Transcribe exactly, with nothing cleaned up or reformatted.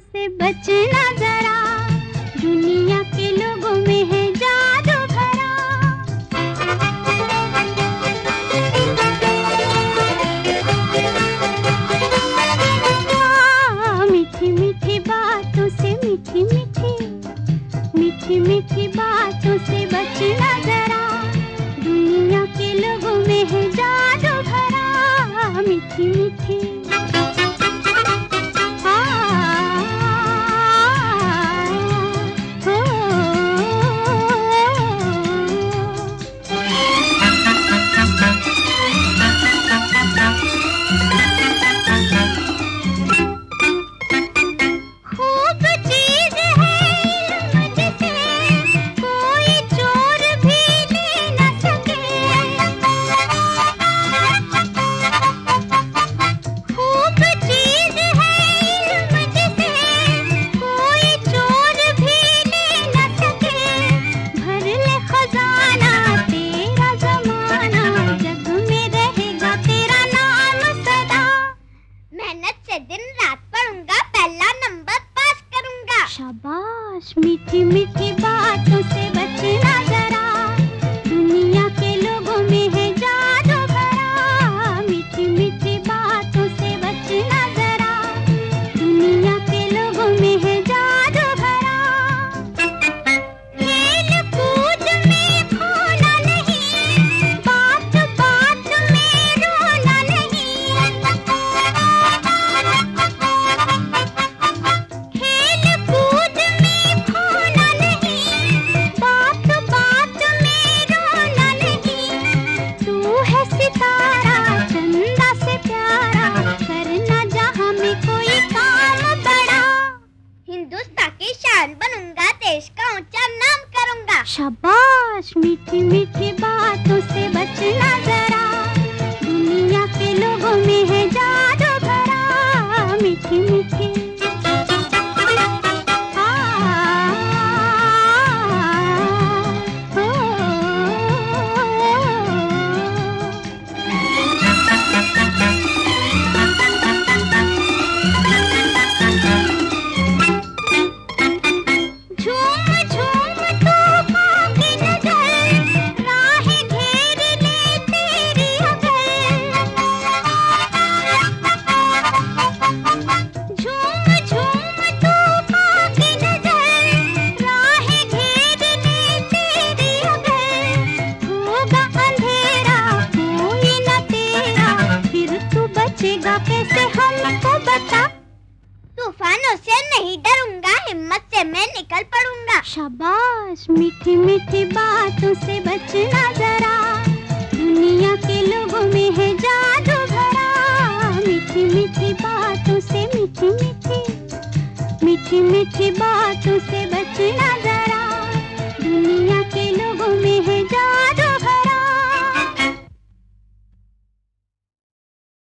से बचना जरा, दुनिया के लोगों में है जादू भरा। हाँ, मीठी मीठी बातों से, मीठी मीठी मीठी मीठी बातों से बचना जरा, दुनिया के लोगों में है जादू भरा। मीठी मीठी शाबाश। मीठी मीठी बातों से बचना जरा, दुनिया के लोगों में है जादू भरा। मीठी मीठी बातों से बचना जरा, दुनिया के लोगों में है जादू भरा। खेल कूद में खोना नहीं, बात बात में रोना नहीं। बनूंगा, देश का ऊंचा नाम करूंगा। शाबाश। मीठी मीठी बातों से बचना जरा, दुनिया के लोगों में है जादू भरा। मीठी मीठी कैसे हमको बता। तूफानों से नहीं डरूंगा, हिम्मत से मैं निकल पड़ूंगा। शाबाश। मीठी मीठी बातों से बचना जरा, दुनिया के लोगों में है जादू भरा। मीठी मीठी बातों से, मीठी मीठी मीठी मीठी बात